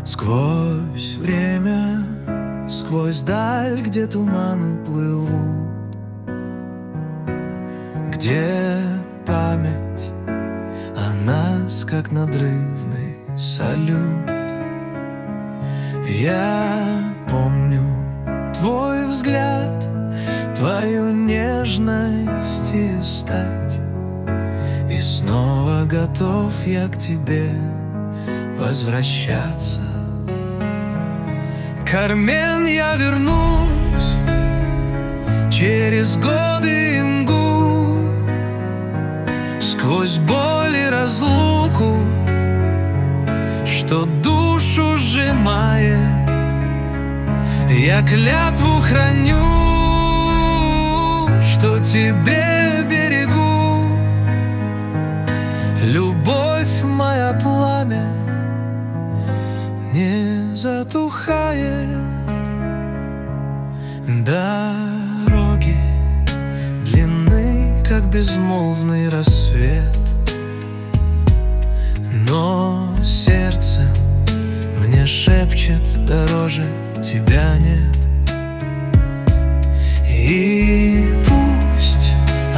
Сквозь время, сквозь даль, где туманы плывут, где память о нас, как надрывный салют. Я помню твой взгляд, твою нежность и стать, и снова готов я к тебе возвращаться. Кармен, я вернусь через годы и мгу, сквозь боль и разлуку, что душу сжимает. Я клятву храню, что тебе берегу. Любовь моя, пламя не затухает. Дороги длинны, как безмолвный рассвет, но сердце мне шепчет: дороже тебя нет. И пусть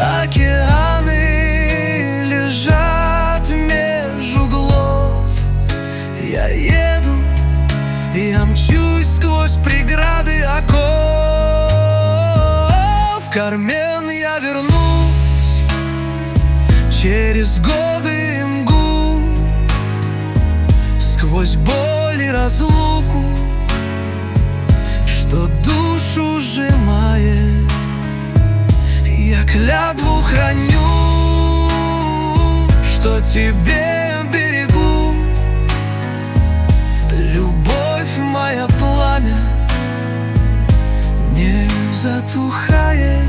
океаны лежат меж углов, я еду, я мчусь сквозь преграды оков. Кармен, я вернусь через годы и мгу, сквозь боль и разлуку, что душу сжимает. Я клятву храню, что тебе берегу. Любовь моя, пламя не затухает.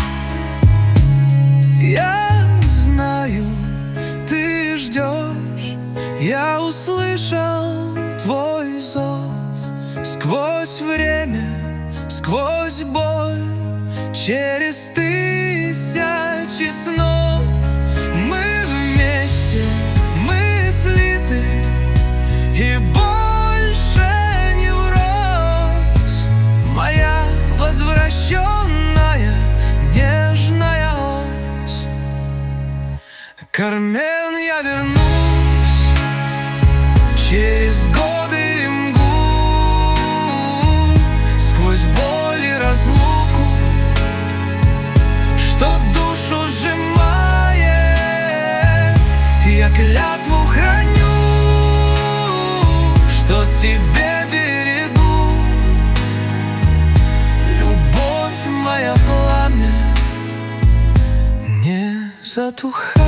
Я знаю, ты ждешь, я услышал твой зов. Сквозь время, сквозь боль, через тысячи снов мы вместе, мы слиты, и больше не врозь. Моя возвращенная нежная ось. Кармен, я вернусь через годы и мгу, сквозь боль и разлуку, что душу сжимает. Я клятву храню, что тебе берегу. Любовь моя, пламя не затухает.